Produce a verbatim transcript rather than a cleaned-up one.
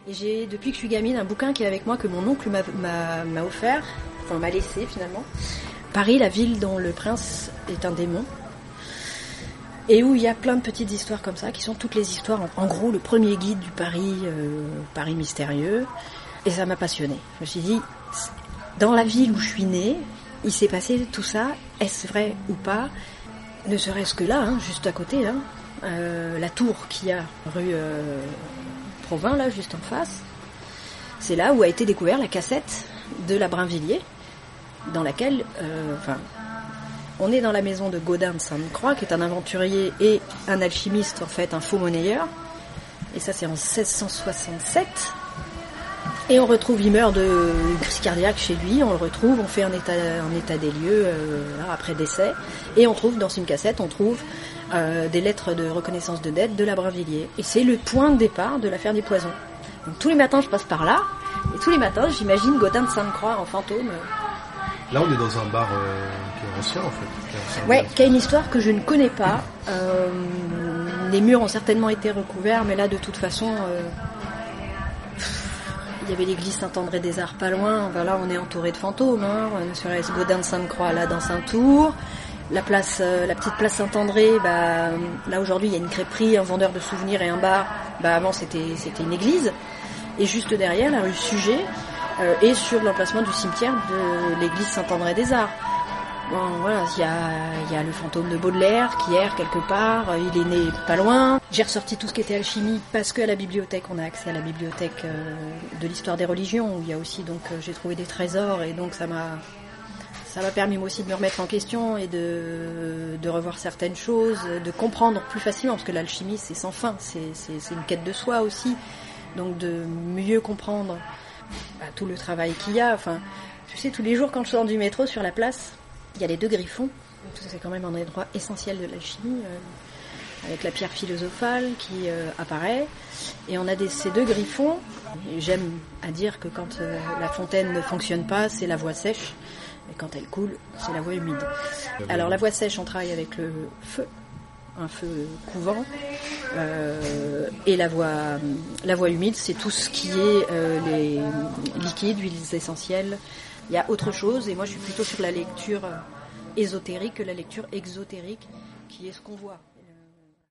Et j'ai, depuis que je suis gamine, un bouquin qui est avec moi que mon oncle m'a, m'a, m'a offert, enfin m'a laissé finalement. Paris, la ville dont le prince est un démon. Et où il y a plein de petites histoires comme ça, qui sont toutes les histoires, en, en gros, le premier guide du Paris, euh, Paris mystérieux. Et ça m'a passionnée. Je me suis dit, dans la ville où je suis née, il s'est passé tout ça, est-ce vrai ou pas? Ne serait-ce que là, hein, juste à côté, hein, euh, la tour qu'il y a rue euh, Provins, là, juste en face, c'est là où a été découverte la cassette de la Brinvilliers, dans laquelle, euh, enfin, on est dans la maison de Gaudin de Sainte-Croix, qui est un aventurier et un alchimiste, en fait, un faux monnayeur. Et ça, c'est en seize cent soixante-sept. Et on retrouve, il meurt de crise cardiaque chez lui, on le retrouve, on fait un état, un état des lieux euh, après décès. Et on trouve, dans une cassette, on trouve euh, des lettres de reconnaissance de dette de la Brinvilliers. Et c'est le point de départ de l'affaire des poisons. Donc tous les matins, je passe par là, et tous les matins, j'imagine Gaudin de Sainte-Croix en fantôme. Là, on est dans un bar euh, qui est ancien, en fait. Ouais, qui a une histoire que je ne connais pas. Euh, les murs ont certainement été recouverts, mais là, de toute façon, euh, il y avait l'église Saint-André-des-Arts pas loin. Ben là, on est entouré de fantômes. Hein. Sur la Gaudin de Sainte-Croix, là, dans Saint-Tour. La place, euh, la petite place Saint-André, bah, là, aujourd'hui, il y a une crêperie, un vendeur de souvenirs et un bar. Bah, avant, c'était, c'était une église. Et juste derrière, la rue Suget, Euh, et sur l'emplacement du cimetière de l'église Saint-André-des-Arts. Bon, voilà, il y a, il y a le fantôme de Baudelaire qui erre quelque part, il est né pas loin. J'ai ressorti tout ce qui était alchimie parce qu'à la bibliothèque, on a accès à la bibliothèque euh, de l'histoire des religions, où il y a aussi, donc, euh, j'ai trouvé des trésors, et donc ça m'a, ça m'a permis moi aussi de me remettre en question et de, de revoir certaines choses, de comprendre plus facilement, parce que l'alchimie, c'est sans fin, c'est, c'est, c'est une quête de soi aussi, donc de mieux comprendre bah, tout le travail qu'il y a. Enfin, tu sais, tous les jours quand je sors du métro sur la place, il y a les deux griffons. C'est quand même un endroit essentiel de l'alchimie, euh, avec la pierre philosophale qui euh, apparaît. Et on a des, ces deux griffons. Et j'aime à dire que quand euh, la fontaine ne fonctionne pas, c'est la voie sèche. Et quand elle coule, c'est la voie humide. Alors la voie sèche, on travaille avec le feu, un feu couvant, euh, et la voie, la voie humide, c'est tout ce qui est euh, les liquides, huiles essentielles. Il y a autre chose, et moi je suis plutôt sur la lecture ésotérique que la lecture exotérique, qui est ce qu'on voit.